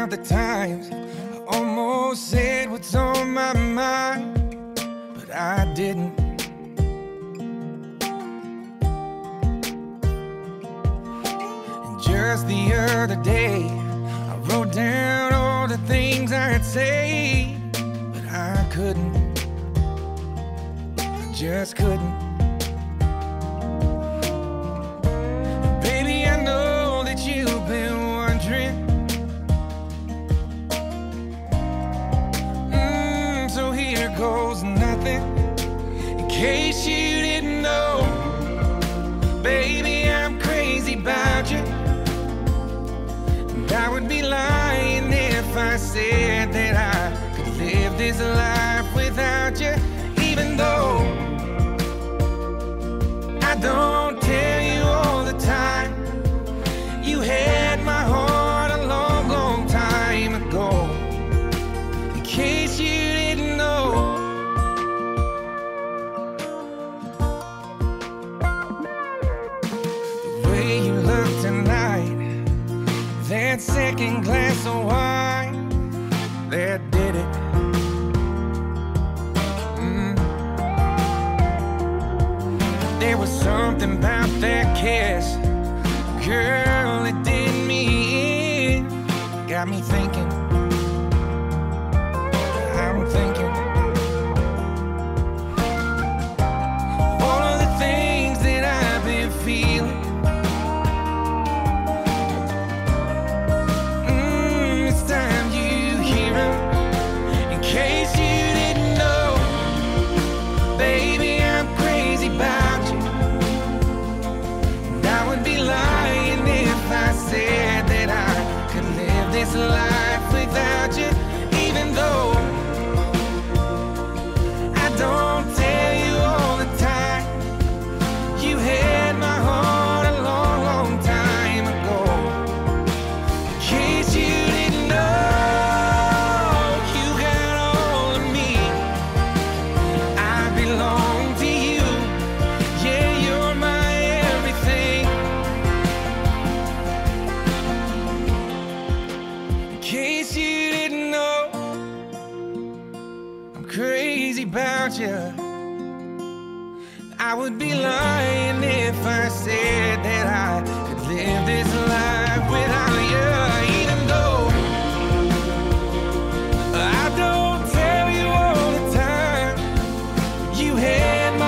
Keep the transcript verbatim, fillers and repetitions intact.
count the times I almost said what's on my mind, but I didn't. And just the other day, I wrote down all the things I'd say, but I couldn't. I just couldn't. Baby, I know that you've been wondering. Mm, so here goes nothing. In case you didn't know, baby, I'm crazy about you. And I would be lying if I said that I could live this life without you. Even though I don't tell you all the time, you had my heart a long, long time ago. In case you didn't know, the way you look tonight, that second glass of wine, that did it. Mm. There was something about that kiss, girl, it did me in. Got me thinking, I'm thinking all of the things that I've been feeling. Mm, it's time you hear 'em. In case you didn't know, baby, I'm crazy about you. And I would be lying if I said that I could live this life without you. Even though I don't tell you all the time, you had my heart a long, long time ago. In case you didn't know, you got all of me. I belong to you. Yeah, you're my everything. In case you didn't know, I'm crazy about you. I would be lying if I said that I could live this life without